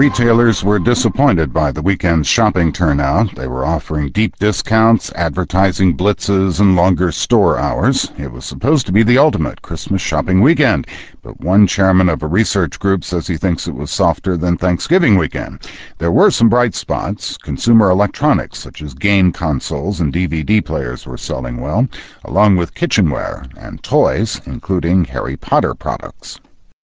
retailers were disappointed by the weekend's shopping turnout. They were offering deep discounts, advertising blitzes, and longer store hours. It was supposed to be the ultimate Christmas shopping weekend, but one chairman of a research group says he thinks it was softer than Thanksgiving weekend. There were some bright spots. Consumer electronics, such as game consoles and DVD players, were selling well, along with kitchenware and toys, including Harry Potter products.